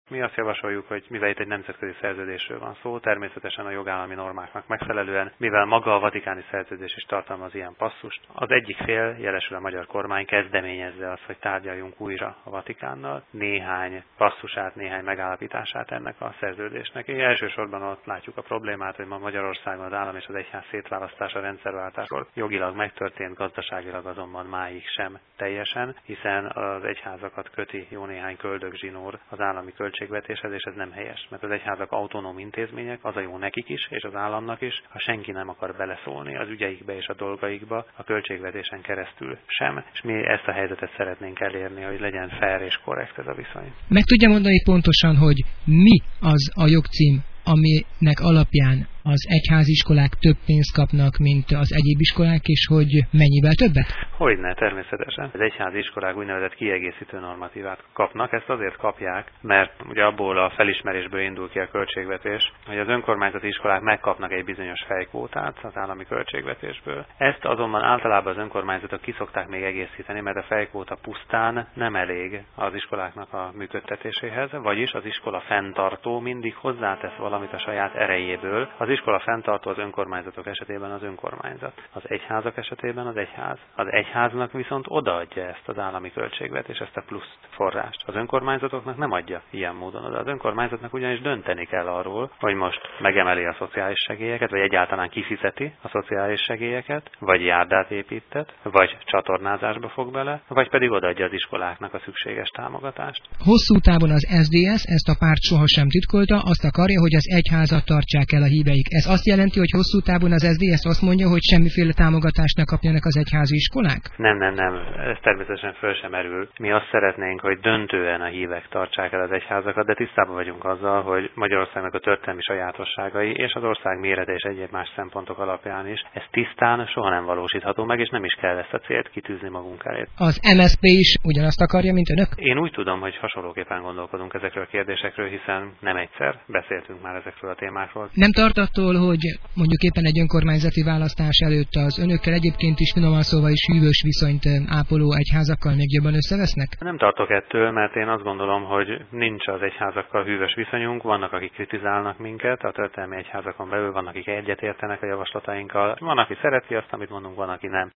Mi azt javasoljuk, hogy mivel itt egy nemzetközi szerződésről van szó, természetesen a jogállami normáknak megfelelően, mivel maga a vatikáni szerződés is tartalmaz ilyen passzust, az egyik fél, jelesül a magyar kormány kezdeményezze azt, hogy tárgyaljunk újra a Vatikánnal néhány passzusát, néhány megállapítását ennek a szerződésnek. És elsősorban ott látjuk a problémát, hogy ma Magyarországon az állam és az egyház szétválasztása rendszerváltáskor jogilag megtörtént, gazdaságilag azonban máig sem teljesen, hiszen az egyházakat köti jó néhány köldögzsinór az állami költségvetéshez, és ez nem helyes, mert az egyházak autonóm intézmények, az a jó nekik is, és az államnak is, ha senki nem akar beleszólni az ügyeikbe és a dolgaikba, a költségvetésen keresztül sem, és mi ezt a helyzetet szeretnénk elérni, hogy legyen fair és korrekt ez a viszony. Meg tudja mondani pontosan, hogy mi az a jogcím, aminek alapján az egyháziskolák több pénzt kapnak, mint az egyéb iskolák, és hogy mennyivel többet? Hogyne, természetesen. Az egyháziskolák úgynevezett kiegészítő normatívát kapnak. Ezt azért kapják, mert ugye abból a felismerésből indul ki a költségvetés, hogy az önkormányzati iskolák megkapnak egy bizonyos fejkvótát az állami költségvetésből. Ezt azonban általában az önkormányzatok ki szokták még egészíteni, mert a fejkvóta pusztán nem elég az iskoláknak a működtetéséhez, vagyis az iskola fenntartó mindig hozzátesz valamit a saját erejéből. Az iskola fenntartó az önkormányzatok esetében az önkormányzat. Az egyházak esetében az egyház. Az egyháznak viszont odaadja ezt az állami költségvetést, ezt a plusz forrást. Az önkormányzatoknak nem adja ilyen módon oda. Az önkormányzatnak ugyanis dönteni kell arról, hogy most megemeli a szociális segélyeket, vagy egyáltalán kifizeti a szociális segélyeket, vagy járdát építet, vagy csatornázásba fog bele, vagy pedig odaadja az iskoláknak a szükséges támogatást. Hosszú távon az SZDSZ ezt a párt sohasem titkolta, azt akarja, hogy az egyházat tartsák el a híveik. Ez azt jelenti, hogy hosszú távon az SZDSZ azt mondja, hogy semmiféle támogatást ne kapjanak az egyházi iskolák? Nem. Ez természetesen föl sem erül. Mi azt szeretnénk, hogy döntően a hívek tartsák el az egyházakat, de tisztában vagyunk azzal, hogy Magyarországnak a történelmi sajátosságai és az ország mérete és egyéb más szempontok alapján is ez tisztán soha nem valósítható meg, és nem is kell ezt a célt kitűzni magunk elé. Az MSZP is ugyanazt akarja, mint önök? Én úgy tudom, hogy hasonlóképpen gondolkodunk ezekről a kérdésekről, hiszen nem egyszer beszéltünk már ezekről a témákról. Nem tart attól, hogy mondjuk éppen egy önkormányzati választás előtt az önökkel egyébként is finoman szóval is hűvös viszonyt ápoló egyházakkal még jobban összevesznek? Nem tartok ettől, mert én azt gondolom, hogy nincs az egyházakkal hűvös viszonyunk, vannak, akik kritizálnak minket, a történelmi egyházakon belül vannak, akik egyetértenek a javaslatainkkal, van, aki szereti azt, amit mondunk, van, aki nem.